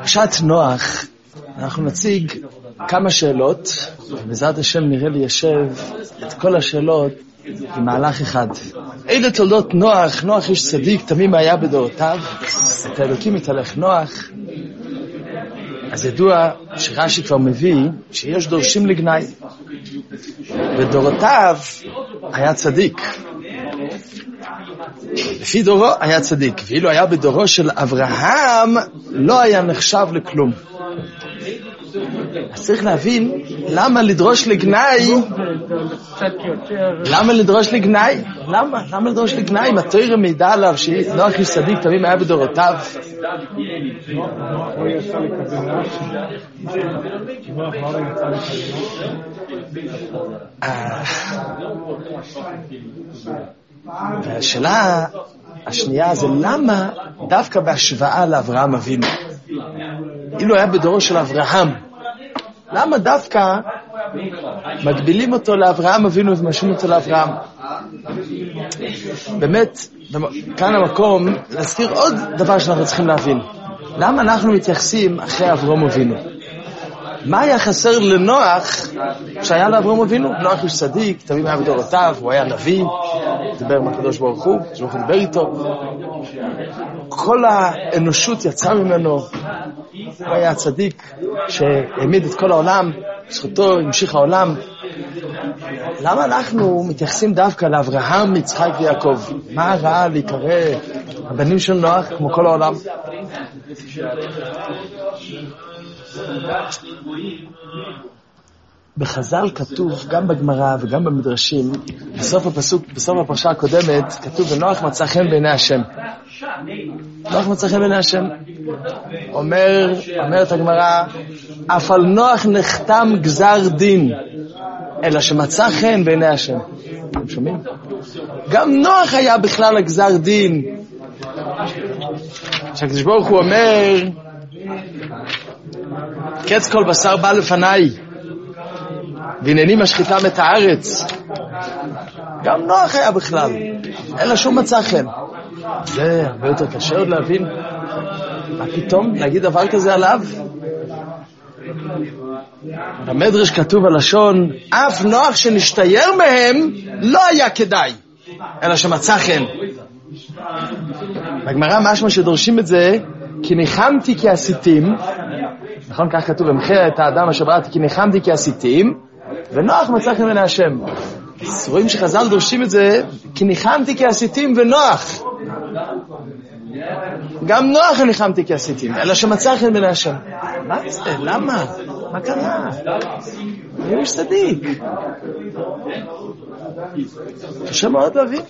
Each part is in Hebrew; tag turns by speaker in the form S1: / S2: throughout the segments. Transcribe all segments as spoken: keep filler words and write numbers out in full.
S1: בפרשת נוח אנחנו נציג כמה שאלות, ובעזרת השם נראה לי ישב את כל השאלות במהלך אחד. אלה תולדות נוח, נוח איש צדיק, תמים היה בדורותיו, את האלוקים התהלך נוח. אז ידוע שרש"י כבר מביא שיש דורשים לגנאי. בדורותיו היה צדיק. לפי דורו היה צדיק, ואילו היה בדורו של אברהם לא היה נחשב לכלום. אז צריך להבין למה לדרוש לגנאי. למה לדרוש לגנאי? למה? למה לדרוש לגנאי? אם התורה מעידה עליו שנוח איש צדיק תמים היה בדורותיו. והשאלה השנייה זה למה דווקא בהשוואה לאברהם אבינו, אילו היה בדורו של אברהם, למה דווקא מגבילים אותו לאברהם אבינו ומשווים אותו לאברהם? באמת כאן המקום להזכיר עוד דבר שאנחנו צריכים להבין. למה אנחנו מתייחסים אחרי אברהם אבינו? מה היה חסר לנוח שהיה לאברהם אבינו? נוח איש צדיק, תמים היה בדורותיו, הוא היה נביא, דיבר עם הקדוש ברוך הוא, הקדוש ברוך הוא דיבר איתו, כל האנושות יצאה ממנו, הוא היה צדיק שהעמיד את כל העולם, זכותו המשיך העולם. למה אנחנו מתייחסים דווקא לאברהם, יצחק ויעקב? מה רע להיקרא הבנים של נוח כמו כל העולם? בחז"ל כתוב, גם בגמרא וגם במדרשים, בסוף הפסוק, בסוף הפרשה הקודמת, כתוב ונוח מצא חן בעיני השם. נוח מצא חן בעיני השם. אומר, אומרת הגמרא, אף על נוח נחתם גזר דין, אלא שמצא חן בעיני השם. אתם שומעים? גם נוח היה בכלל הגזר דין. שהקדוש ברוך הוא אומר, קץ כל בשר בא לפניי, והנני משחיתם את הארץ. גם נוח היה בכלל, אלא שום מצא חן. זה הרבה יותר קשה עוד להבין. מה פתאום להגיד דבר כזה עליו? במדרש כתוב הלשון, אף נוח שנשתייר מהם לא היה כדאי, אלא שמצא חן. בגמרא משמע שדורשים את זה, כי ניחמתי כי עשיתים, נכון, כך כתוב, ומחה את האדם אשר בראתי כי ניחמתי כי עשיתים, ונוח מצא חן בעיני השם. אז רואים שחז"ל דורשים את זה, כי ניחמתי כי עשיתים ונוח. גם נוח ניחמתי כי עשיתים, אלא שמצא חן בעיני השם. מה זה? למה? מה קרה? הוא איש צדיק. קשה מאוד להבין.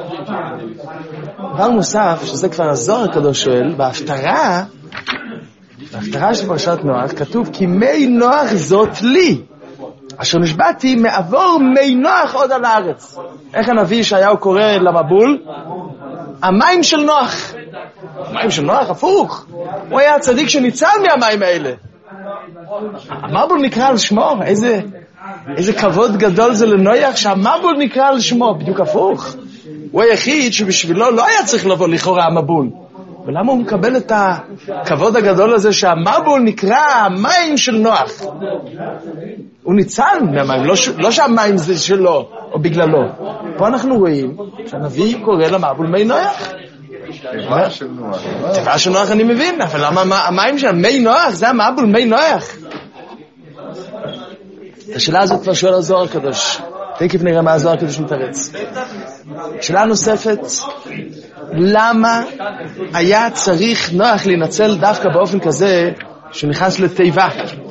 S1: דבר נוסף, שזה כבר הזוהר הקדוש שואל, בהפטרה, בהפטרה של פרשת נוח, כתוב כי מי נוח זאת לי, אשר נשבעתי מעבור מי נוח עוד על הארץ. איך הנביא ישעיהו קורא למבול? המים של נוח. המים של נוח, הפוך. הוא היה הצדיק שניצל מהמים האלה. המבול נקרא על שמו. איזה, איזה כבוד גדול זה לנוח שהמבול נקרא על שמו. בדיוק הפוך. הוא היחיד שבשבילו לא היה צריך לבוא לכאורה המבול. ולמה הוא מקבל את הכבוד הגדול הזה שהמבול נקרא המים של נוח? הוא ניצל מהמים, לא, לא שהמים זה שלו או בגללו. פה אנחנו רואים שהנביא קורא למבול מי נוח. טבעה של נוח. טבעה של נוח אני מבין, אבל למה המים של מי נוח? זה המבול מי נוח. השאלה הזאת כבר שואל הזוהר הקדוש. תכף נראה מה הזוהר הקדוש מתרץ. שאלה נוספת, למה היה צריך נוח להינצל דווקא באופן כזה שנכנס לתיבה?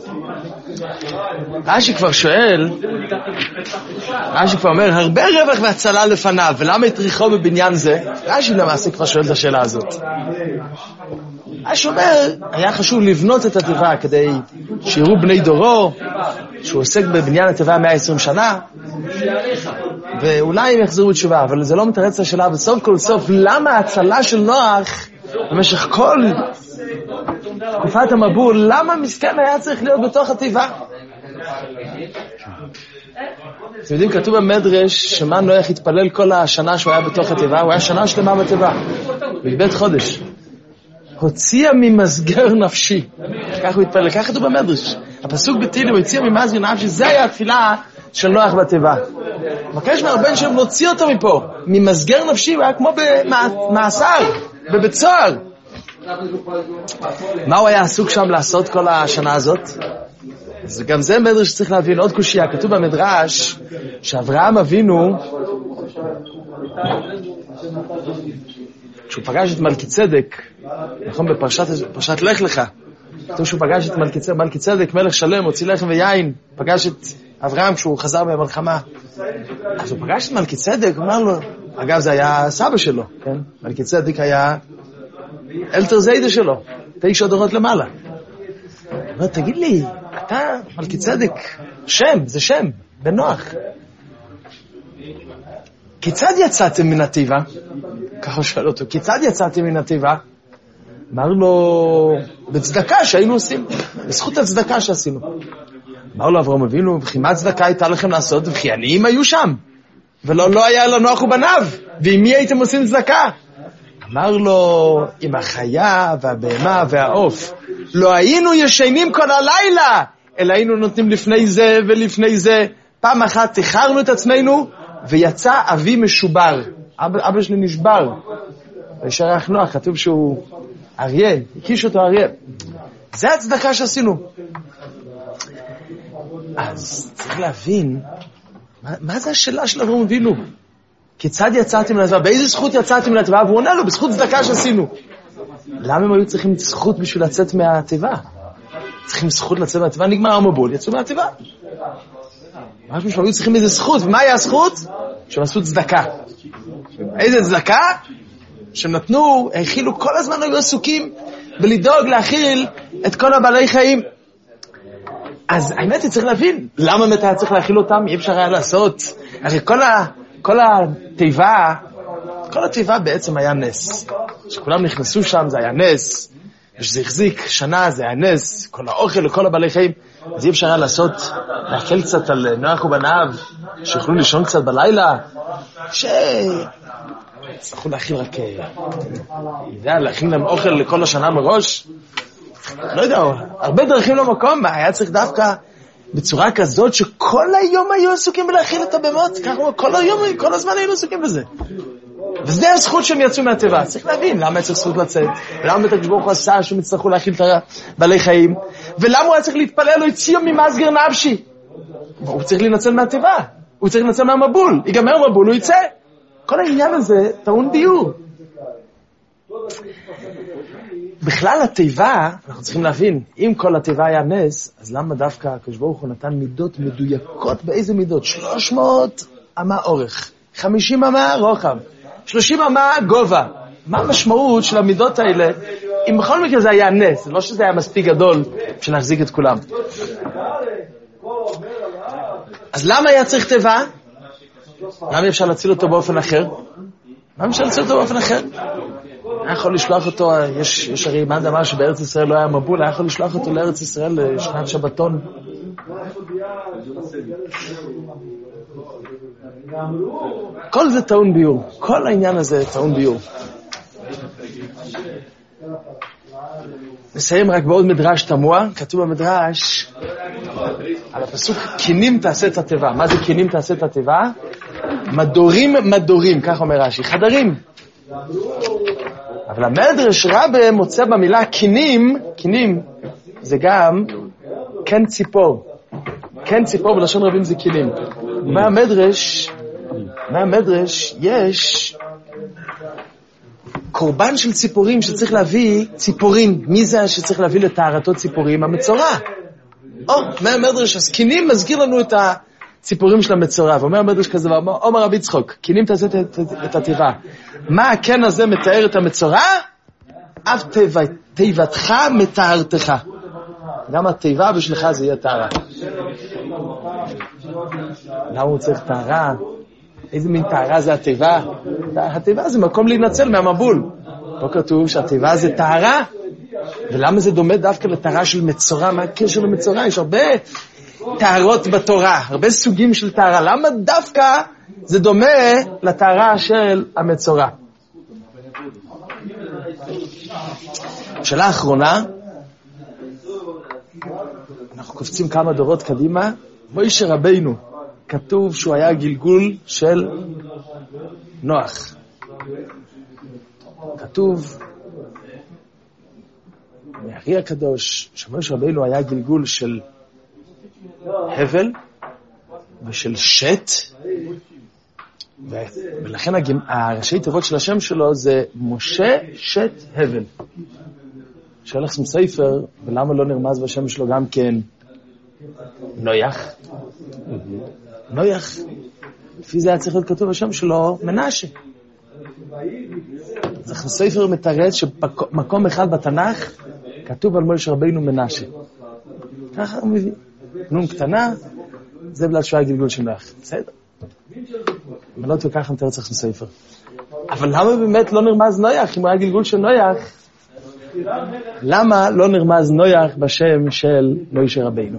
S1: רש"י כבר שואל, רש"י כבר אומר, הרבה רווח והצלה לפניו, ולמה הטריחו בבניין זה? רש"י למעשה כבר שואל את השאלה הזאת. רש"י אומר, היה חשוב לבנות את התיבה כדי שיראו בני דורו, שהוא עוסק בבניין התיבה מאה ועשרים שנה, ואולי הם יחזרו בתשובה, אבל זה לא מתרץ השאלה, בסוף כל סוף, למה ההצלה של נוח במשך כל תקופת המבול, למה מסכן היה צריך להיות בתוך התיבה? אתם יודעים, כתוב במדרש שמה נוח התפלל כל השנה שהוא היה בתוך התיבה, הוא היה שנה שלמה בתיבה, בבית חודש. הוציאה ממסגר נפשי. ככה הוא התפלל, ככה כתוב במדרש. הפסוק בתהילים, הוא הציע ממסגר נפשי, זה היה התפילה של נוח בתיבה. מבקש מהרבן שלהם להוציא אותו מפה, ממסגר נפשי, הוא היה כמו במאסר, בבית סוהר. מה הוא היה עסוק שם לעשות כל השנה הזאת? אז גם זה מדרש שצריך להבין, עוד קושיה, כתוב במדרש, שאברהם אבינו, כשהוא פגש את מלכי צדק, נכון, בפרשת לך לך, כתוב שהוא פגש את מלכי צדק, מלכי צדק, מלך שלם, הוציא לחם ויין, פגש את אברהם כשהוא חזר מהמלחמה. אז הוא פגש את מלכי צדק, הוא אמר לו, אגב זה היה סבא שלו, כן? מלכי צדק היה אלתר זיידה שלו, תשע דורות למעלה. הוא אומר, תגיד לי, אתה מלכי צדק, שם, זה שם, בנוח. כיצד יצאתם מן התיבה? ככה שואל אותו, כיצד יצאתם מן התיבה? אמר לו, בצדקה שהיינו עושים, בזכות הצדקה שעשינו. אמר לו, אברהם אבינו, וכי מה צדקה הייתה לכם לעשות? וכי עניים היו שם, ולא לא היה לנוח ובניו, ועם מי הייתם עושים צדקה? אמר לו, עם החיה והבהמה והעוף, לא היינו ישנים כל הלילה, אלא היינו נותנים לפני זה ולפני זה. פעם אחת תחרנו את עצמנו, ויצא אבי משובר. אבא, אבא שלי נשבר. וישרח נוח, כתוב שהוא אריה, הקיש אותו אריה. זה הצדקה שעשינו. אז צריך להבין, מה, מה זה השאלה של אברהם אבינו? כיצד יצאתם מן התיבה? באיזה זכות יצאתם מן התיבה? והוא עונה לו, בזכות צדקה שעשינו. למה הם היו צריכים זכות בשביל לצאת מהתיבה? צריכים זכות לצאת מהתיבה, נגמר המבול, יצאו מהתיבה. משהו שהם היו צריכים איזה זכות, ומה היה הזכות? שהם עשו צדקה. איזה צדקה? שהם נתנו, הכילו, כל הזמן היו עסוקים בלדאוג להכיל את כל הבעלי חיים. אז האמת היא צריך להבין, למה באמת היה צריך להכיל אותם? אי אפשר היה לעשות. הרי כל, ה, כל התיבה, כל התיבה בעצם היה נס. שכולם נכנסו שם זה היה נס. ושזה החזיק שנה זה היה נס. כל האוכל וכל הבעלי חיים. אז אי אפשר היה לעשות, להקל קצת על נוח ובניו, שיוכלו לישון קצת בלילה, שצריכו להכין רק, יודע, להכין להם אוכל לכל השנה מראש. לא יודע, הרבה דרכים למקום, היה צריך דווקא בצורה כזאת שכל היום היו עסוקים בלהכין את הבמות, ככה כל היום, כל הזמן היו עסוקים בזה. וזה הזכות שהם יצאו מהטבע. צריך להבין למה היה צריך זכות לצאת, ולמה בית הקדוש ברוך הוא עשה שהם יצטרכו להכיל את בעלי חיים, ולמה הוא היה צריך להתפלל לו הציע ממסגר נפשי. הוא צריך להינצל מהטבע, הוא צריך להינצל מהמבול, ייגמר מבול, הוא יצא. כל העניין הזה טעון דיור. בכלל הטבע, אנחנו צריכים להבין, אם כל הטבע היה נס, אז למה דווקא הקדוש ברוך הוא נתן מידות מדויקות? באיזה מידות? שלוש מאות אמה אורך, חמישים אמה רוחב, שלושים אמה גובה. מה המשמעות של המידות האלה? אם בכל מקרה זה היה נס, לא שזה היה מספיק גדול שנחזיק את כולם. אז למה היה צריך טבע? למה אפשר להציל אותו באופן אחר? למה אפשר להציל אותו באופן אחר? היה יכול לשלוח אותו, יש, יש הרי מה דבר שבארץ ישראל לא היה מבול, היה יכול לשלוח אותו לארץ ישראל לשנת שבתון. כל זה טעון ביור, כל העניין הזה טעון ביור. נסיים רק בעוד מדרש תמוה, כתוב במדרש על הפסוק קינים תעשה את הטבע. מה זה קינים תעשה את הטבע? מדורים מדורים, כך אומר רש"י, חדרים. אבל המדרש רבה מוצא במילה קינים, קינים זה גם כן ציפור. כן ציפור בלשון רבים זה קינים. מהמדרש, מהמדרש יש קורבן של ציפורים שצריך להביא ציפורים. מי זה שצריך להביא לטהרתו ציפורים? המצורע. או, מהמדרש, אז קינים מזכיר לנו את הציפורים של המצורע. ואומר המדרש כזה, אומר רבי יצחוק, קינים תעשה את, את, את הטבע. מה הקן הזה מתאר את המצורע? אף תיבתך מתארתך. גם התיבה בשבילך זה יהיה טהרה. למה הוא צריך טהרה? איזה מין טהרה זה התיבה? התיבה זה מקום להינצל מהמבול. פה כתוב שהתיבה זה טהרה. ולמה זה דומה דווקא לטהרה של מצורע? מה הקשר למצורע? יש הרבה טהרות בתורה, הרבה סוגים של טהרה. למה דווקא זה דומה לטהרה של המצורע? שאלה אחרונה, אנחנו קופצים כמה דורות קדימה, מוישה רבינו, כתוב שהוא היה גלגול של נוח. כתוב מהארי הקדוש שמוישה רבינו היה גלגול של הבל ושל שט, ולכן הראשי תיבות של השם שלו זה משה שט הבל. שואל לכם ספר, ולמה לא נרמז בשם שלו גם כן נויח? נויח, לפי זה היה צריך להיות כתוב בשם שלו מנשה. אז ספר מתרץ שמקום אחד בתנ"ך כתוב על משה רבינו מנשה. ככה הוא מביא. נון קטנה, זה בגלל שהוא היה גלגול של נויח. בסדר. אבל לא תוקח אני תרץ לכם ספר. אבל למה באמת לא נרמז נויח אם הוא היה גלגול של נויח? למה לא נרמז נויח בשם של משה רבינו?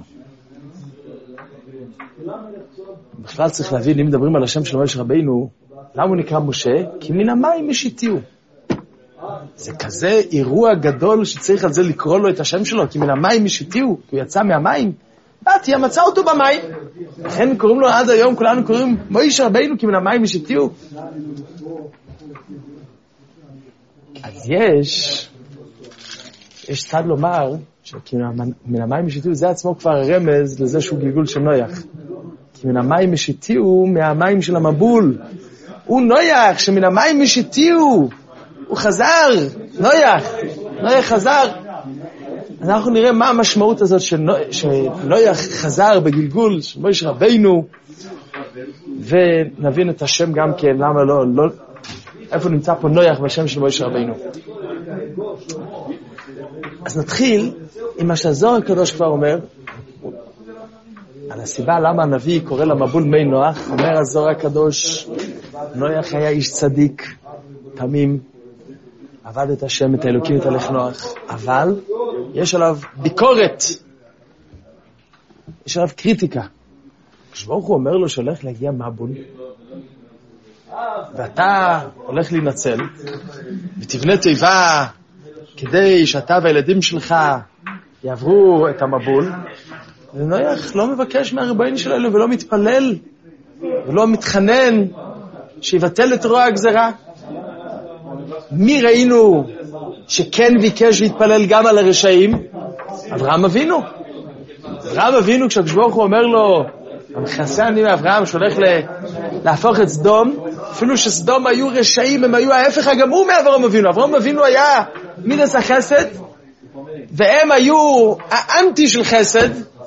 S1: בכלל צריך להבין, אם מדברים על השם של משה רבינו, למה הוא נקרא משה? כי מן המים משיתיהו. זה כזה אירוע גדול שצריך על זה לקרוא לו את השם שלו, כי מן המים משיתיהו, כי הוא יצא מהמים. באתי, מצא אותו במים. לכן קוראים לו עד היום, כולנו קוראים משה רבינו, כי מן המים משיתיהו. אז יש... יש צד לומר שמן המים משיתיהו זה עצמו כבר רמז לזה שהוא גלגול של נויח. כי מן המים משיתיהו מהמים של המבול. הוא נויח שמן המים משיתיהו. הוא חזר, נויח. נויח חזר. אז אנחנו נראה מה המשמעות הזאת שנויח חזר בגלגול של משה רבינו, ונבין את השם גם כן, למה לא, לא איפה נמצא פה נויח בשם של משה רבינו. אז נתחיל עם מה שהזוהר הקדוש כבר אומר, על הסיבה למה הנביא קורא למבול מי נוח. אומר הזוהר הקדוש, נויח היה איש צדיק, תמים, עבד את השם, את האלוקים, את הלך נוח, אבל יש עליו ביקורת, יש עליו קריטיקה. כשברוך הוא אומר לו שהולך להגיע מבול, ואתה הולך להינצל, ותבנה תיבה, כדי שאתה והילדים שלך יעברו את המבול, ונויח לא מבקש מהריבונו של אלוהים ולא מתפלל ולא מתחנן שיבטל את רוע הגזרה. מי ראינו שכן ביקש והתפלל גם על הרשעים? אברהם אבינו. אברהם אבינו כשהקדוש ברוך הוא אומר לו, המכסה אני מאברהם שהולך להפוך את סדום, אפילו שסדום היו רשעים, הם היו ההפך הגמור מאברהם אבינו. אברהם אבינו היה מידס החסד, והם היו האנטי של חסד.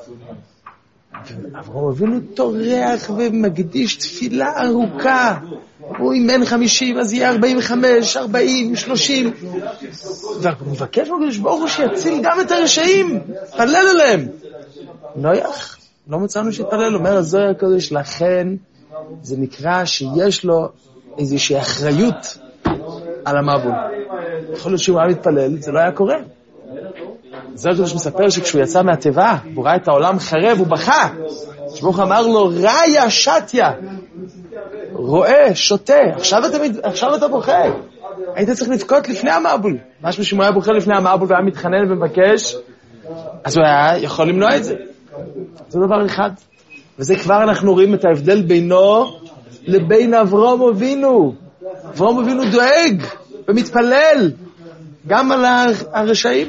S1: אברהם אבינו תורח ומקדיש תפילה ארוכה. הוא אימן חמישים, אז יהיה ארבעים וחמש, ארבעים, שלושים. והוא מבקש מהקדוש ברוך הוא שיציל גם את הרשעים, פלל עליהם. נויח, לא מצאנו שיתפלל, אומר הזוהר הקדוש, לכן זה נקרא שיש לו איזושהי אחריות על המבול. יכול להיות שהוא היה מתפלל, זה לא היה קורה. הזוהר הקדוש מספר שכשהוא יצא מהטבע, הוא ראה את העולם חרב, הוא בכה. שברוך אמר לו, ראיה שתיה, רואה, שותה, עכשיו אתה, עכשיו אתה בוכה. היית צריך לבכות לפני המבול. משהו שאם הוא היה בוכה לפני המבול והיה מתחנן ומבקש, אז הוא היה יכול למנוע את זה. זה דבר אחד. וזה כבר אנחנו רואים את ההבדל בינו לבין אברהם אבינו. אברהם אבינו דואג ומתפלל גם על הרשעים.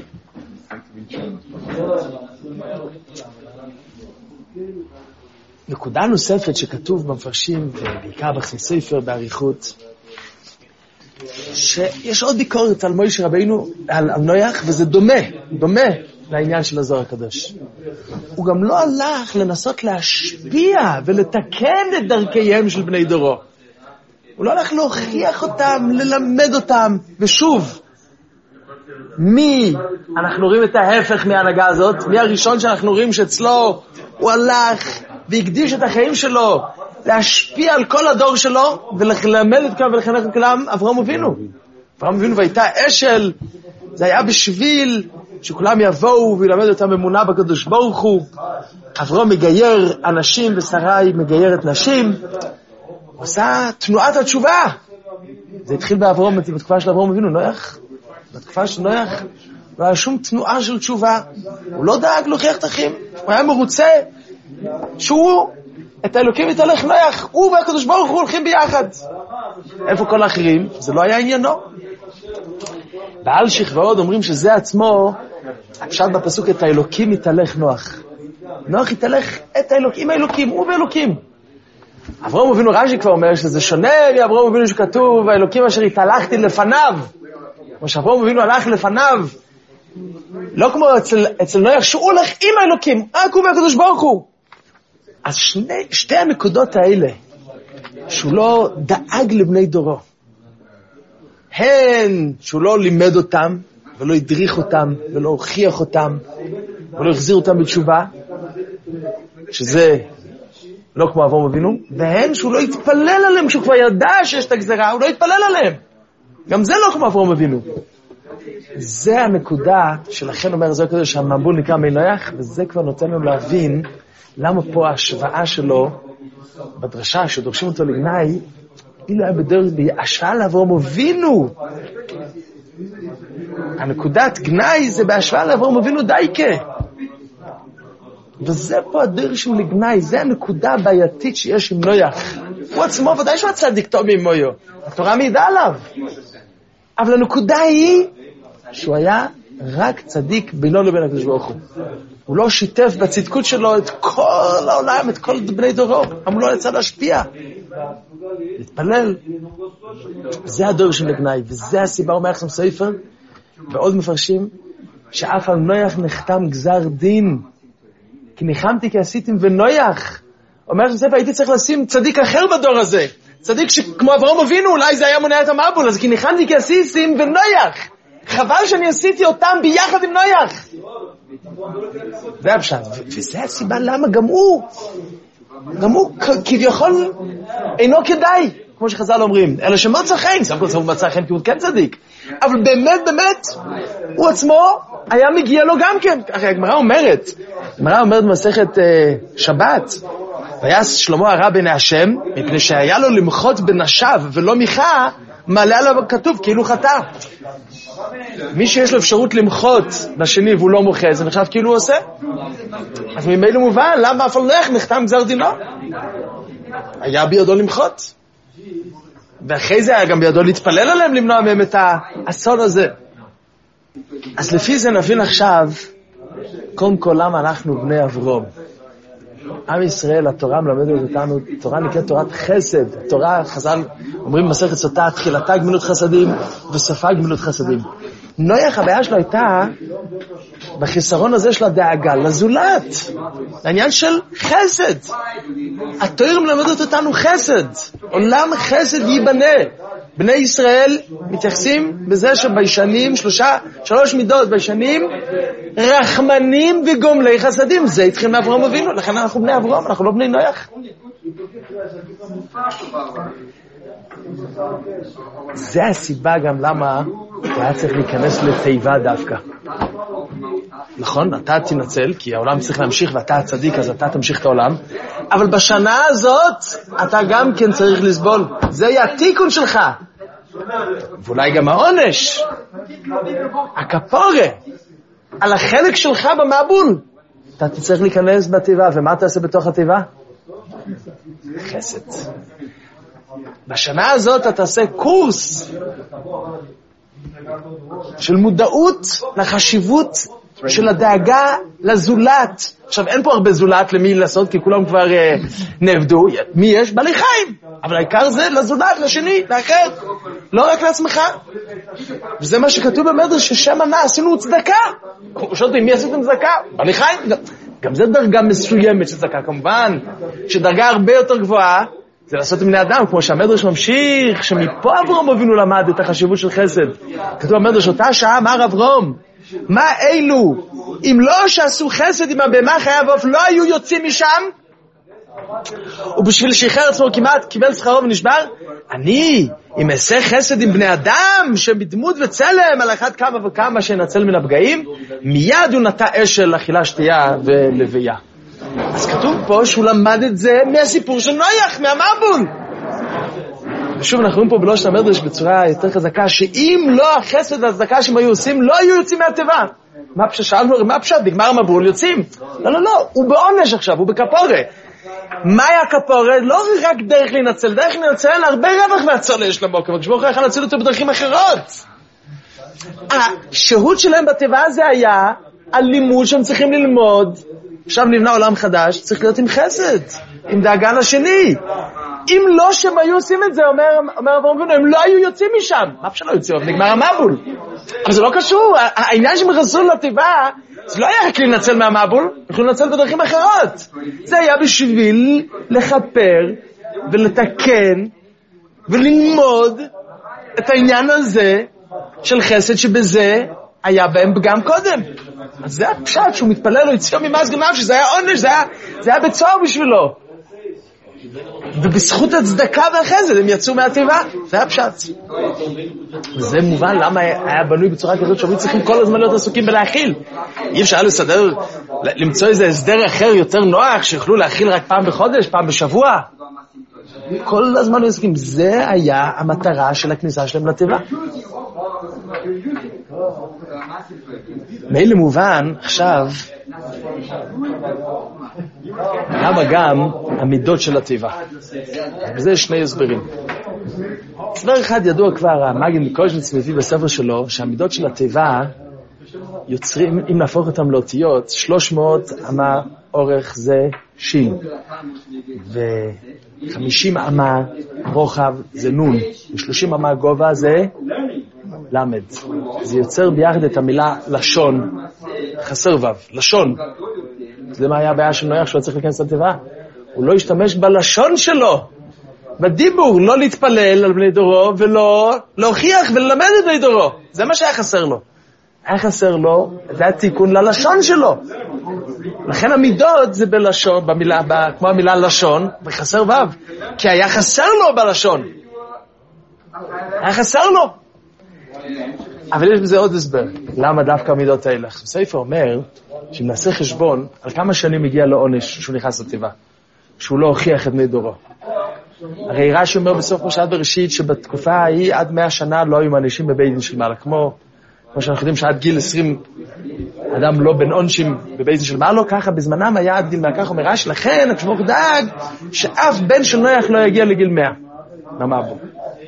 S1: נקודה נוספת שכתוב במפרשים, ובעיקר בספר בעריכות, שיש עוד ביקורת על משה רבינו, על נויח, וזה דומה, דומה לעניין של הזוהר הקדוש. הוא גם לא הלך לנסות להשפיע ולתקן את דרכיהם של בני דורו. הוא לא הלך להוכיח אותם, ללמד אותם, ושוב, מי אנחנו רואים את ההפך מההנהגה הזאת? מי הראשון שאנחנו רואים שאצלו הוא הלך והקדיש את החיים שלו להשפיע על כל הדור שלו וללמד את כולם ולחנך את כולם? אברהם אבינו. אברהם אבינו והייתה אשל, זה היה בשביל שכולם יבואו וילמד אותם אמונה בקדוש ברוך הוא. אברהם מגייר אנשים ושרי מגיירת נשים. הוא עשה תנועת התשובה. זה התחיל באברהם, בתקופה של אברהם אבינו. נויח, בתקופה של נויח לא היה שום תנועה של תשובה, הוא לא דאג להוכיח את אחים, הוא היה מרוצה שהוא, את האלוקים יתהלך נויח, הוא והקדוש ברוך הוא הולכים ביחד. איפה כל האחרים? זה לא היה עניינו. בעל שכבאות אומרים שזה עצמו, הפשט בפסוק את האלוקים יתהלך נוח. נוח יתהלך את האלוקים, האלוקים, הוא ואלוקים. אברהם אבינו רש"י כבר אומר שזה שונה מאברהם אבינו שכתוב, האלוקים אשר התהלכתי לפניו. כמו שאברהם אבינו הלך לפניו, לא כמו אצל, אצל נוח שהוא הולך עם האלוקים, רק הוא והקדוש ברוך הוא. אז שני, שתי הנקודות האלה, שהוא לא דאג לבני דורו, הן שהוא לא לימד אותם, ולא הדריך אותם, ולא הוכיח אותם, ולא החזיר אותם בתשובה, שזה לא כמו אברהם אבינו, והן שהוא לא התפלל עליהם, כשהוא כבר ידע שיש את הגזרה, הוא לא התפלל עליהם. גם זה לא כמו אברהם אבינו. זה הנקודה שלכן אומר זה כזה שהמבול נקרא מי נויח, וזה כבר נותן לנו להבין למה פה ההשוואה שלו, בדרשה שדורשים אותו לגנאי, אילו היה בדרך בהשוואה לאברהם אבינו. הנקודת גנאי זה בהשוואה לאברהם אבינו דייקה. וזה פה הדרך של לגנאי, זה הנקודה הבעייתית שיש עם נויח. הוא עצמו ודאי שהוא הצדיק טוב עם מויו, התורה מעידה עליו. אבל הנקודה היא שהוא היה רק צדיק בינו לבין הקדוש ברוך הוא. הוא לא שיתף בצדקות שלו את כל העולם, את כל בני דורו. הוא לא יצא להשפיע. להתפלל. זה הדור של לגנאי, וזה הסיבה אומר חסם סופר, ועוד מפרשים, שאף על נויח נחתם גזר דין, כי ניחמתי כי עשיתם ונויח. אומר חסם סופר, הייתי צריך לשים צדיק אחר בדור הזה. צדיק שכמו אברהם אבינו, אולי זה היה מונע את המבול, אז כי ניחמתי כי עשיתם ונויח. חבל שאני עשיתי אותם ביחד עם נויח. זה הפשט. וזה הסיבה למה גם הוא, גם הוא כביכול אינו כדאי, כמו שחז"ל אומרים, אלא שמצא חן, סך הכל סוף מצא חן כי הוא כן צדיק. אבל באמת, באמת, הוא עצמו היה מגיע לו גם כן. אחרי הגמרא אומרת, הגמרא אומרת במסכת אה, שבת, ויעש שלמה הרע בעיני השם, מפני שהיה לו למחות בנשיו ולא מיכה, מעלה עליו כתוב כאילו חטא. מי שיש לו אפשרות למחות בשני והוא לא מוחה, זה נחשב כאילו הוא עושה. אז ממילא מובן, למה אף על נויח נחתם גזר דינו? היה בידו למחות. ואחרי זה היה גם בידו להתפלל עליהם, למנוע מהם את האסון הזה. אז לפי זה נבין עכשיו, קודם כל למה אנחנו בני אברהם. עם ישראל, התורה מלמדת אותנו, תורה נקראת תורת חסד. תורה, חז"ל אומרים במסכת סוטה, תחילתה גמילות חסדים וסופה גמילות חסדים. נויח הבעיה שלו הייתה בחיסרון הזה של הדאגה לזולת, לעניין של חסד. התורה מלמדת אותנו חסד, עולם חסד ייבנה. בני ישראל מתייחסים בזה שבישנים, שלושה, שלוש מידות בישנים, רחמנים וגומלי חסדים. זה התחיל מאברהם אבינו, לכן אנחנו בני אברהם, אנחנו לא בני נויח. זה הסיבה גם למה היה צריך להיכנס לתיבה דווקא. נכון, אתה תנצל, כי העולם צריך להמשיך ואתה הצדיק, אז אתה תמשיך את העולם. אבל בשנה הזאת אתה גם כן צריך לסבול. זה יהיה התיקון שלך. ואולי גם העונש, הכפורה, על החלק שלך במעבול. אתה תצטרך להיכנס בתיבה, ומה אתה עושה בתוך התיבה? חסד. בשנה הזאת אתה תעשה קורס של מודעות לחשיבות של הדאגה לזולת. עכשיו אין פה הרבה זולת למי לעשות, כי כולם כבר uh, נעבדו. מי יש? בעלי חיים. אבל העיקר זה לזולת, לשני, לאחר, לא רק לעצמך. וזה מה שכתוב במדרש, ששם ענה עשינו צדקה. שואלתי, מי עשיתם צדקה? בעלי חיים. גם זה דרגה מסוימת של צדקה. כמובן שדרגה הרבה יותר גבוהה זה לעשות עם בני אדם, כמו שהמדרש ממשיך, שמפה אברהם אבינו למד את החשיבות של חסד. כתוב במדרש, אותה שעה אמר אברהם, מה אילו, אם לא שעשו חסד עם הבהמה חיה ועוף, לא היו יוצאים משם? ובשביל שחרר עצמו כמעט קיבל שכרו ונשבר? אני, אם אעשה חסד עם בני אדם, שבדמות וצלם על אחת כמה וכמה שנצל מן הפגעים, מיד הוא נטע אשל אכילה שתייה ולוויה. אז כתוב פה שהוא למד את זה מהסיפור של נויח, מהמבול. ושוב אנחנו רואים פה בלושן המדרש בצורה יותר חזקה, שאם לא החסד והצדקה שהם היו עושים, לא היו יוצאים מהטבע. מה פשוט? שאלנו, מה פשוט? בגמר המבול יוצאים. לא, לא, לא, הוא בעונש עכשיו, הוא בכפורה. מהי הכפורה? לא רק דרך להינצל, דרך להינצל הרבה רווח מהצולה יש לבוקר, אבל כשבוקר איך לנצל אותו בדרכים אחרות. השהות שלהם בטבע הזה היה הלימוד שהם צריכים ללמוד. עכשיו נבנה עולם חדש, צריך להיות עם חסד, עם דאגה לשני. אם לא שהם היו עושים את זה, אומר, אומר אברהם אבינו, הם לא היו יוצאים משם. מה פשוט לא יוצאים? נגמר המבול. אבל זה לא קשור. העניין שהם נכנסו לטבע, זה לא היה רק לנצל מהמבול, יכולים לנצל בדרכים אחרות. זה היה בשביל לחפר ולתקן וללמוד את העניין הזה של חסד שבזה היה בהם גם קודם. אז זה הפשט שהוא מתפלל לו, יציאו ממס גנב, שזה היה עונש, זה היה, זה היה בצער בשבילו. ובזכות הצדקה והחסד הם יצאו מהטבע, זה היה פשט. וזה מובן למה היה בנוי בצורה כזאת שהיו צריכים כל הזמן להיות עסוקים בלהכיל. אי אפשר לסדר, למצוא איזה הסדר אחר יותר נוח, שיוכלו להכיל רק פעם בחודש, פעם בשבוע. כל הזמן היו עסוקים. זה היה המטרה של הכניסה שלהם לטבע. מאלה מובן, עכשיו, למה גם המידות של הטבע. וזה שני הסברים. הסבר אחד ידוע כבר, המגן מקוז'ניץ מביא בספר שלו, שהמידות של הטבע יוצרים, אם נהפוך אותם לאותיות, שלוש מאות אמה אורך זה שין, וחמישים אמה רוחב זה נון, ושלושים אמה גובה זה למד. זה יוצר ביחד את המילה לשון, חסר וו, לשון. זה מה היה הבעיה של נויח שהוא צריך להיכנס לטבע? הוא לא השתמש בלשון שלו, בדיבור, לא להתפלל על בני דורו, ולא להוכיח וללמד את בני דורו. זה מה שהיה חסר לו. היה חסר לו, זה היה תיקון ללשון שלו. לכן המידות זה בלשון, במילה, ב, כמו המילה לשון, וחסר וו. כי היה חסר לו בלשון. היה חסר לו. אבל יש בזה עוד הסבר. למה דווקא המידות האלה? ספר אומר, שאם נעשה חשבון, על כמה שנים הגיע לו עונש שהוא נכנס לטבע, שהוא לא הוכיח את בני דורו. הרי רש"י אומר בסוף פרשת בראשית, שבתקופה ההיא עד מאה שנה לא היו מענישים בבית דין של מעלה, כמו, כמו שאנחנו יודעים שעד גיל עשרים אדם לא בן עונשים בבית דין של מעלה, ככה בזמנם היה עד גיל מאה, כך אומר רש"י, לכן הקדוש ברוך הוא דאג שאף בן של נויח לא יגיע לגיל מאה, במבול.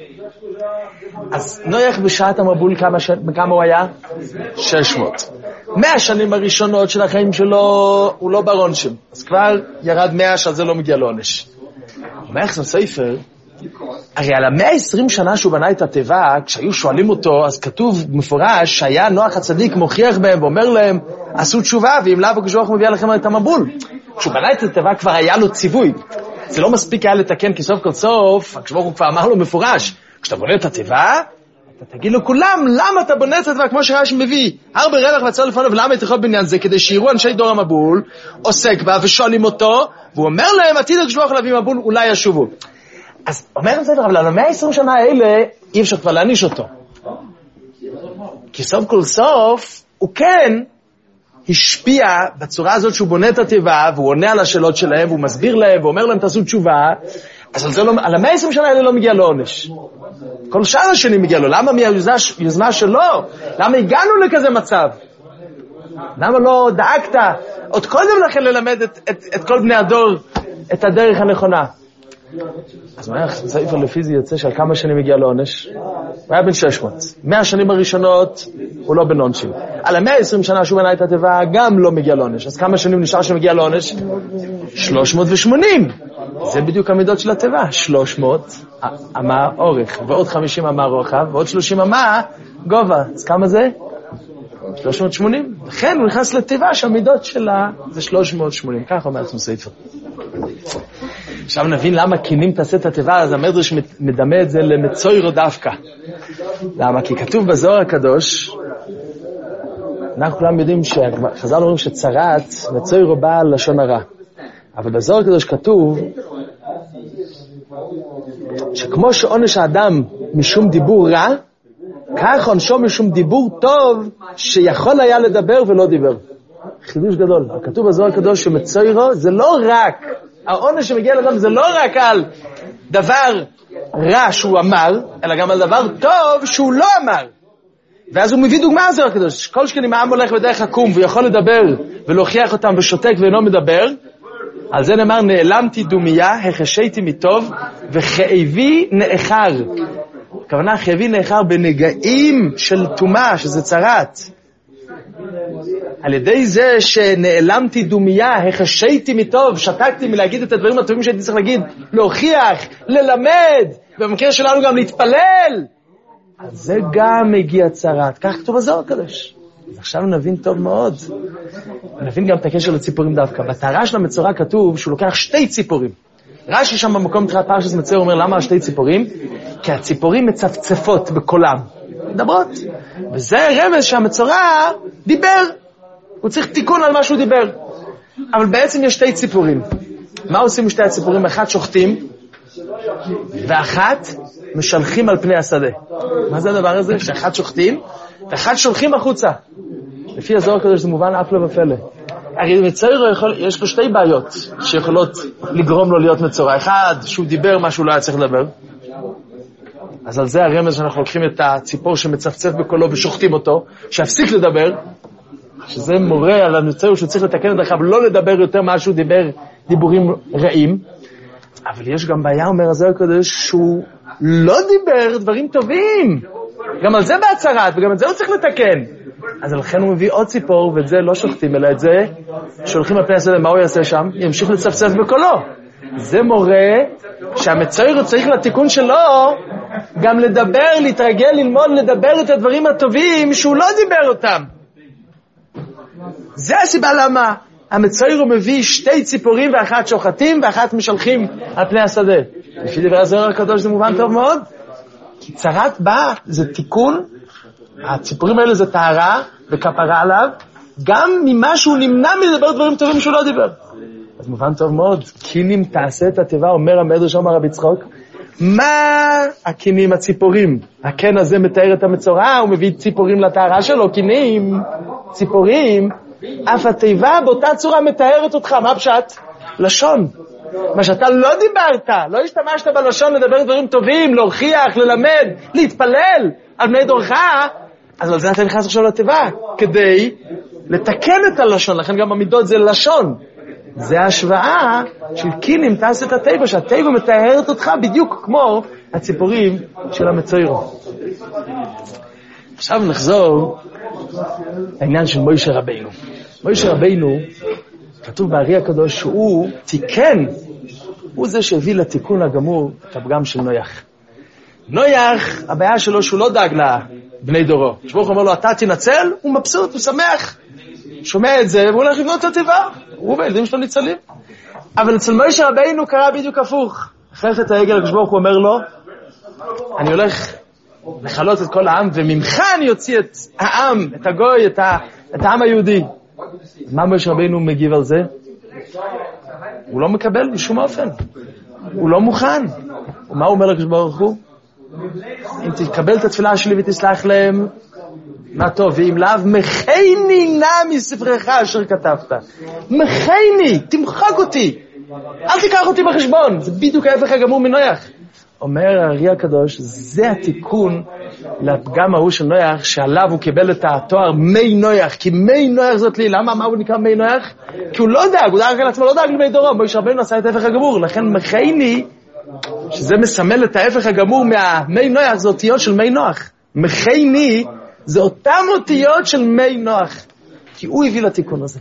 S1: אז נויח בשעת המבול כמה, ש... כמה הוא היה? שש מאות. מאה שנים הראשונות של החיים שלו הוא לא ברונשם, אז כבר ירד מאה שעל זה לא מגיע לעונש. אומר יחסן ספר, הרי על המאה עשרים שנה שהוא בנה את הטבע, כשהיו שואלים אותו, אז כתוב מפורש שהיה נוח הצדיק מוכיח בהם ואומר להם, עשו תשובה, ואם לאו הקדוש ברוך הוא מביא לכם את המבול. כשהוא בנה את הטבע כבר היה לו ציווי. זה לא מספיק היה לתקן, כי סוף כל סוף, הקדוש ברוך הוא כבר אמר לו מפורש, כשאתה בונה את הטבע, אתה תגיד לו כולם, למה אתה בונה את הטבע כמו שרש"י מביא? הרבה רווח והצעה לפניו, ולמה אתה יכול בעניין זה? כדי שיראו אנשי דור המבול, עוסק בה ושואלים אותו, והוא אומר להם, עתיד הקדוש ברוך הוא להביא מבול, אולי ישובו. אז אומר זה, אבל על המאה עשרים שנה האלה, אי אפשר כבר להניש אותו. כי סוף כל סוף, הוא כן השפיע בצורה הזאת שהוא בונה את הטבע, והוא עונה על השאלות שלהם, והוא מסביר להם, ואומר להם, תעשו תשובה, אז על, זה לא, על המאה עשרים שנה האלה לא מגיע לו עונש. כל שאר השנים מגיע לו. למה מהיוזמה שלו? למה הגענו לכזה מצב? למה לא דאגת עוד קודם לכן ללמד את, את, את כל בני הדור את הדרך הנכונה? אז מה, ספר לפי זה יוצא שעל כמה שנים הגיע לו עונש? הוא היה בן שש מאות. מאה השנים הראשונות הוא לא בן עונשים. על המאה עשרים שנה שהוא בנה את הטבע גם לא מגיע לו עונש. אז כמה שנים נשאר שמגיע לו עונש? שלוש מאות ושמונים. זה בדיוק המידות של הטבע. שלוש מאות אמה אורך, ועוד חמישים אמה רוחב, ועוד שלושים אמה גובה. אז כמה זה? שלוש מאות ושמונים. לכן הוא נכנס לטבע שהמידות שלה זה שלוש מאות ושמונים. ככה אומר עצמו ספר. עכשיו נבין למה קינים תעשה את הטבע, אז המדרש מדמה את זה למצוירו דווקא. למה? כי כתוב בזוהר הקדוש, אנחנו כולם יודעים שחז"ל אומרים שצרת, מצוירו בא לשון הרע. אבל בזוהר הקדוש כתוב, שכמו שעונש האדם משום דיבור רע, כך עונשו משום דיבור טוב, שיכול היה לדבר ולא דיבר. חידוש גדול. כתוב בזוהר הקדוש שמצוירו זה לא רק, העונש שמגיע לאדם זה לא רק על דבר רע שהוא אמר, אלא גם על דבר טוב שהוא לא אמר. ואז הוא מביא דוגמה הזו הקדוש. כל שכן אם העם הולך בדרך עקום והוא יכול לדבר ולהוכיח אותם ושותק ואינו מדבר, על זה נאמר נעלמתי דומיה, החשיתי מטוב וכאבי נאחר. הכוונה כאבי נאחר בנגעים של תומה, שזה צרת. על ידי זה שנעלמתי דומיה, החשיתי מטוב, שתקתי מלהגיד את הדברים הטובים שהייתי צריך להגיד, להוכיח, ללמד, ובמקרה שלנו גם להתפלל. על זה גם מגיע צרת. כך כתוב בזוהר הקדוש. אז עכשיו נבין טוב מאוד. נבין גם את הקשר לציפורים דווקא. בטהרה של המצורע כתוב שהוא לוקח שתי ציפורים. רש"י שם במקום תחילת פרשת מצורע אומר למה שתי ציפורים? כי הציפורים מצפצפות בקולם. מדברות. וזה רמז שהמצורע דיבר. הוא צריך תיקון על מה שהוא דיבר. אבל בעצם יש שתי ציפורים. מה עושים עם שתי הציפורים? אחת שוחטים, ואחת משלחים על פני השדה. מה זה הדבר הזה? שאחת שוחטים, ואחת שולחים החוצה. לפי הזוהר הקדוש זה מובן אף לא בפלא. הרי מצורע יכול, יש לו שתי בעיות שיכולות לגרום לו להיות מצורע. אחד, שהוא דיבר מה שהוא לא היה צריך לדבר. אז על זה הרמז שאנחנו לוקחים את הציפור שמצפצף בקולו ושוחטים אותו, שיפסיק לדבר, שזה מורה על המצורע שהוא צריך לתקן את דרכיו, לא לדבר יותר מה שהוא דיבר דיבורים רעים. אבל יש גם בעיה, אומר הזוהר הקדוש, שהוא לא דיבר דברים טובים. גם על זה בהצהרת, וגם את זה הוא צריך לתקן. אז לכן הוא מביא עוד ציפור, ואת זה לא שוחטים, אלא את זה שולחים על פני השדה. מה הוא יעשה שם? ימשיך לצפצף בקולו. זה מורה שהמצורע צריך לתיקון שלו גם לדבר, להתרגל, ללמוד, לדבר את הדברים הטובים שהוא לא דיבר אותם. זה הסיבה למה המצורע מביא שתי ציפורים ואחת שוחטים ואחת משלחים על פני השדה. לפי דברי הזוהר הקדוש זה מובן טוב מאוד. כי צרת באה, זה תיקון, הציפורים האלה זה טהרה וכפרה עליו, גם ממה שהוא נמנע מלדבר דברים טובים שהוא לא דיבר. אז מובן טוב מאוד, קינים תעשה את הטבע, אומר המדרש, אומר רבי יצחק, מה הקינים, הציפורים? הקן הזה מתאר את המצורע, הוא מביא ציפורים לטהרה שלו, קינים, ציפורים, אף הטבע באותה צורה מתארת אותך, מה פשט? לשון. מה שאתה לא דיברת, לא השתמשת בלשון לדבר דברים טובים, להוכיח, ללמד, להתפלל על בני דורך, אז על זה אתה נכנס עכשיו לטבע, כדי לתקן את הלשון, לכן גם המידות זה לשון. זה ההשוואה של קינים תעשה את הטבע, שהטבע מתארת אותך בדיוק כמו הציפורים של המצורע. עכשיו נחזור לעניין של מוישה רבינו. מוישה רבינו, כתוב בארי הקדוש שהוא תיקן, הוא זה שהביא לתיקון הגמור את הפגם של נויח. נויח, הבעיה שלו שהוא לא דאג לבני דורו. שברוך אומר לו, אתה תנצל, הוא מבסוט, הוא שמח. שומע את זה, והוא הולך לבנות את הטבע. הוא והילדים שלו ניצלים. אבל אצל מוישה רבינו קרה בדיוק הפוך. אחרי חטא העגל, שברוך הוא אומר לו, אני הולך לחלות את כל העם, וממך אני אוציא את העם, את הגוי, את, ה, את העם היהודי. מה מוישה רבינו מגיב על זה? הוא לא מקבל בשום אופן. הוא לא מוכן. ומה הוא אומר לקדוש ברוך הוא? אם תקבל את התפילה שלי ותסלח להם, מה טוב, ואם לאו, מחייני נא מספרך אשר כתבת. מחייני, תמחק אותי. אל תיקח אותי בחשבון. זה בדיוק ההפך הגמור מנויח. אומר הארי הקדוש, זה התיקון לפגם ההוא של נויח, שעליו הוא קיבל את התואר מי נויח, כי מי נויח זאת לי. למה? מה הוא נקרא מי נויח? כי הוא לא דאג, הוא דאג על עצמו, לא דאג לבני דורו. מוישה רבינו עשה את ההפך הגמור, לכן מחייני, שזה מסמל את ההפך הגמור מהמי נויח, זה אותיות של מי נוח. מחייני, זה אותם אותיות של מי נוח, כי הוא הביא לתיקון הזה.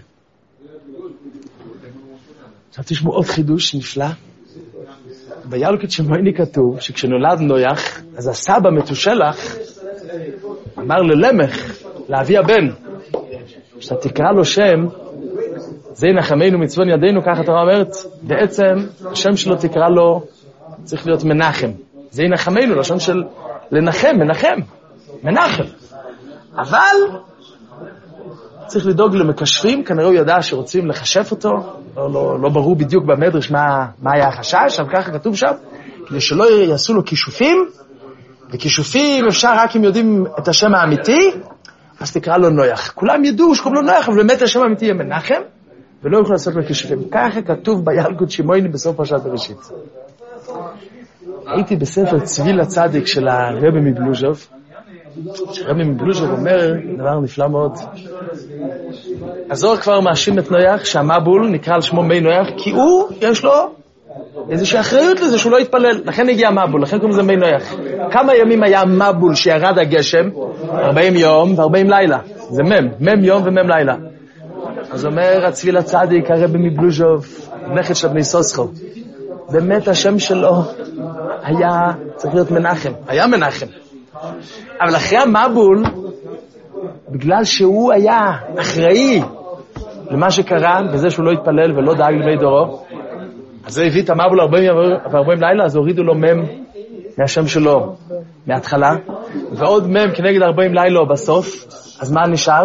S1: עכשיו תשמעו עוד חידוש נפלא. בילקוט שמעוני כתוב שכשנולד נויח, אז הסבא מתושלח אמר ללמך, לאבי הבן, שאתה תקרא לו שם, זה נחמנו מצוון ידינו, ככה התורה אומרת, בעצם השם שלו תקרא לו, צריך להיות מנחם. זה נחמנו, לשון של לנחם, מנחם, מנחם. אבל צריך לדאוג למקשרים, כנראה הוא ידע שרוצים לחשף אותו, לא, לא, לא ברור בדיוק במדרש מה, מה היה החשש, אבל ככה כתוב שם, כדי שלא יעשו לו כישופים, וכישופים אפשר רק אם יודעים את השם האמיתי, אז תקרא לו נויח. כולם ידעו שקוראים לו נויח, אבל באמת השם האמיתי יהיה מנחם, ולא יוכלו לעשות לו כישופים. ככה כתוב בילקוט שמעוני בסוף פרשת בראשית. הייתי בספר צביל הצדיק של הרבי מבלוז'וב, שהרבי מבלוז'וב אומר דבר נפלא מאוד. הזוהר כבר מאשים את נויח שהמבול נקרא על שמו מי נויח, כי הוא, יש לו איזושהי אחריות לזה שהוא לא יתפלל, לכן הגיע המבול, לכן קוראים לזה מי נויח. כמה ימים היה המבול שירד הגשם? ארבעים יום ו-ארבעים לילה. זה מם, מם יום ומם לילה. אז אומר הצביל הצדיק, הרבי מבלוז'וב, נכד של בני סוסחו, באמת השם שלו היה צריך להיות מנחם, היה מנחם. אבל אחרי המבול, בגלל שהוא היה אחראי למה שקרה, בזה שהוא לא התפלל ולא דאג לבני דורו, אז זה הביא את המבול ארבעים לילה, אז הורידו לו מם מהשם שלו מההתחלה, ועוד מם כנגד ארבעים לילה בסוף. אז מה נשאר?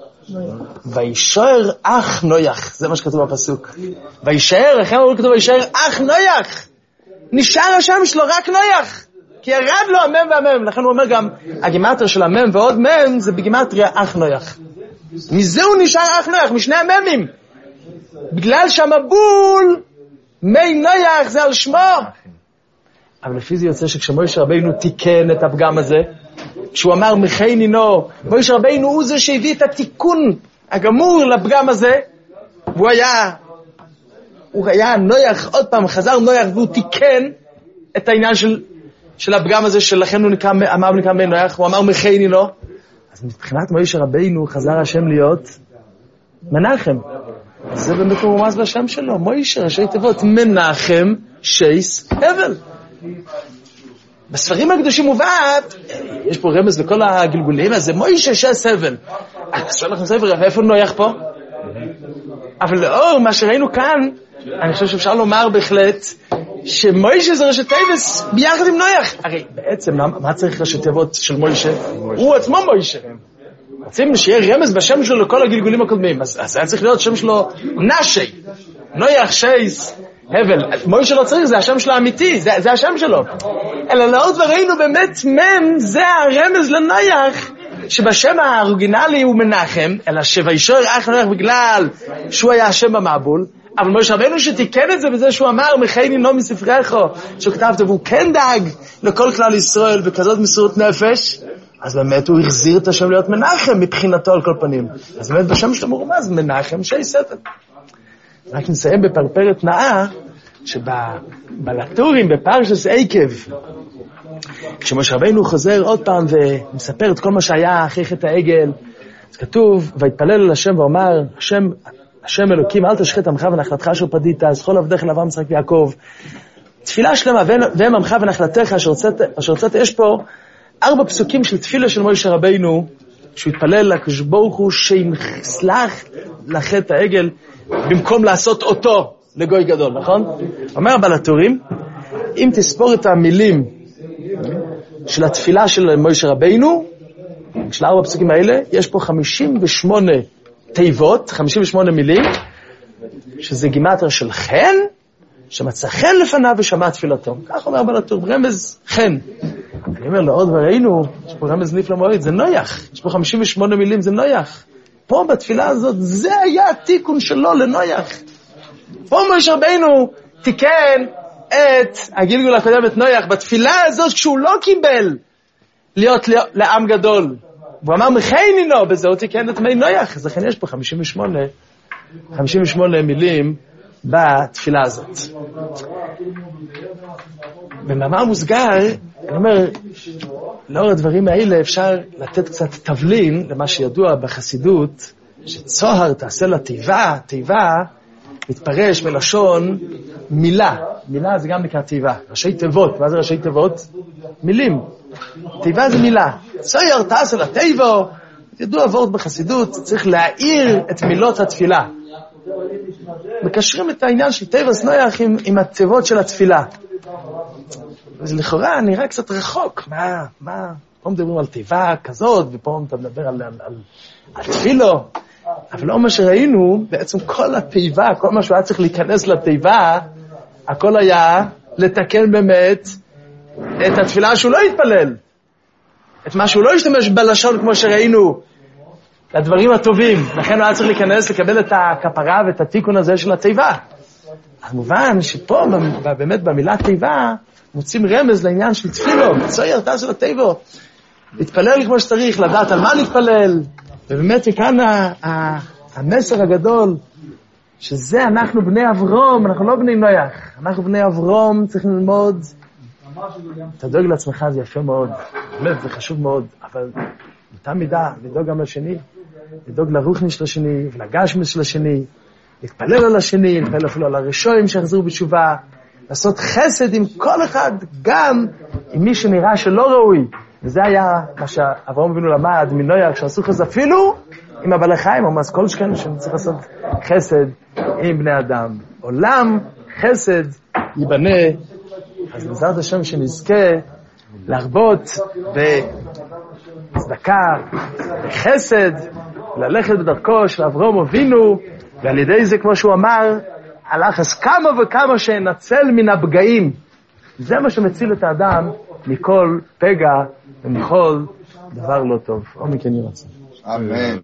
S1: וישאר אח נויח, זה מה שכתוב בפסוק. וישאר, אחרי הוא כתוב וישאר אח נויח, נשאר השם שלו רק נויח, כי ירד לו המם והמם. לכן הוא אומר גם, הגימטריה של המם ועוד מם זה בגימטריה אח נויח. מזה הוא נשאר אח נויח, משני הממים, בגלל שהמבול מי נויח זה על שמו. אבל לפי זה יוצא שכשמוישה רבינו תיקן את הפגם הזה, כשהוא אמר מחי נינו, מוישה רבינו הוא זה שהביא את התיקון הגמור לפגם הזה, והוא היה, הוא היה נויח, עוד פעם חזר נויח, והוא תיקן את העניין של, של הפגם הזה, שלכן הוא נקרא, אמר נקרא מי נויח, הוא אמר מחי נינו. אז מבחינת מוישה רבינו חזר השם להיות מנחם. זה באמת הוא רומז בשם שלו, מוישה, ראשי תיבות, מנחם שייס הבל. בספרים הקדושים מובאת, יש פה רמז לכל הגלגולים, אז זה מוישה שייס הבל. אז שואל לכם ספר, איפה נויח פה? אבל לאור מה שראינו כאן, אני חושב שאפשר לומר בהחלט, שמוישה זה ראשי תיבות ביחד עם נויח. הרי בעצם, מה צריך ראשי תיבות של מוישה? הוא עצמו מוישה. רוצים שיהיה רמז בשם שלו לכל הגלגולים הקודמים, אז, אז היה צריך להיות שם שלו נשי, נויח שייס הבל. מוישה לא צריך, זה השם שלו האמיתי, זה, זה השם שלו. אלא לאור דברינו באמת מם, זה הרמז לנויח, שבשם האורגינלי הוא מנחם, אלא שוישאר אח נויח בגלל שהוא היה השם במבול. אבל מוישה רבינו שתיקן את זה בזה שהוא אמר מחי נינו מספרך, שהוא כתב אותו, והוא כן דאג לכל כלל ישראל בכזאת מסירות נפש, אז באמת הוא החזיר את השם להיות מנחם מבחינתו על כל פנים. אז באמת בשם שלו מורמז מנחם שייס הבל. רק נסיים בפרפרת נאה, שבלטורים בפרשס עקב, כשמשה רבינו חוזר עוד פעם ומספר את כל מה שהיה אחרי חטא העגל, אז כתוב, והתפלל אל השם ואומר, השם, השם אלוקים, אל תשחט עמך ונחלתך אשר פדית, זכור עבדיך לאברהם יצחק ויעקב. תפילה שלמה, והם עמך ונחלתך אשר הוצאת. יש פה ארבע פסוקים של תפילה של משה רבינו, שהוא התפלל לקדוש ברוך הוא שיסלח לחטא העגל, במקום לעשות אותו לגוי גדול, נכון? אומר הבעל הטורים, אם תספור את המילים של התפילה של משה רבינו, של ארבע פסוקים האלה, יש פה חמישים ושמונה תיבות, חמישים ושמונה מילים, שזה גימטריה של חן, שמצא חן לפניו ושמע תפילתו. כך אומר הבעל הטורים, רמז חן. אני אומר, לעוד וראינו, יש פה רמז נפלא מאוד, זה נויח. יש פה חמישים ושמונה מילים, זה נויח. פה בתפילה הזאת, זה היה התיקון שלו לנויח. פה משה רבינו תיקן את הגלגול הקודם, את נויח. בתפילה הזאת, כשהוא לא קיבל להיות לעם גדול, הוא אמר מחי נינו, בזה הוא תיקן את מי נויח. אז לכן יש פה חמישים ושמונה, חמישים ושמונה מילים בתפילה הזאת. במאמר מוסגר, אני אומר, לאור הדברים האלה אפשר לתת קצת תבלין למה שידוע בחסידות, שצוהר תעשה לה תיבה, תיבה מתפרש מלשון מילה. מילה זה גם נקרא תיבה. ראשי תיבות, מה זה ראשי תיבות? מילים. תיבה זה מילה. צוהר תעשה לה תיבו, ידוע עבוד בחסידות, צריך להאיר את מילות התפילה. מקשרים את העניין של תיבס נויח עם, עם התיבות של התפילה. אז לכאורה נראה קצת רחוק. מה, מה, פה מדברים על תיבה כזאת, ופה אתה מדבר על, על, על, על תפילו. אבל לא מה שראינו, בעצם כל התיבה, כל מה שהוא היה צריך להיכנס לתיבה, הכל היה לתקן באמת את התפילה שהוא לא התפלל. את מה שהוא לא השתמש בלשון כמו שראינו, לדברים הטובים. לכן הוא היה צריך להיכנס, לקבל את הכפרה ואת התיקון הזה של התיבה. המובן שפה, באמת במילה תיבה, מוצאים רמז לעניין של תפילו, צייר תעשו לתיבו. להתפלל כמו שצריך, לדעת על מה להתפלל. ובאמת כאן המסר הגדול, שזה אנחנו בני אברום, אנחנו לא בני נויח. אנחנו בני אברום, צריכים ללמוד. אתה דואג לעצמך, זה יפה מאוד. באמת, זה חשוב מאוד. אבל באותה מידה, לדאוג גם לשני, לדאוג לרוחני של השני, ולגשמי של השני, להתפלל על השני, להתפלל אפילו על הראשונים שיחזרו בתשובה, לעשות חסד עם כל אחד, גם עם מי שנראה שלא ראוי. וזה היה מה שאברהם אבינו למד מנויח, כשעשו חסד אפילו עם הבעלי חיים, או אז כל שכן שצריך לעשות חסד עם בני אדם. עולם חסד ייבנה, אז בעזרת השם שנזכה להרבות בצדקה, בחסד, ללכת בדרכו של אברהם אבינו, ועל ידי זה, כמו שהוא אמר, הלך אז כמה וכמה שנצל מן הפגעים. זה מה שמציל את האדם מכל פגע ומכל דבר לא טוב. או מכן ירצה.
S2: אמן.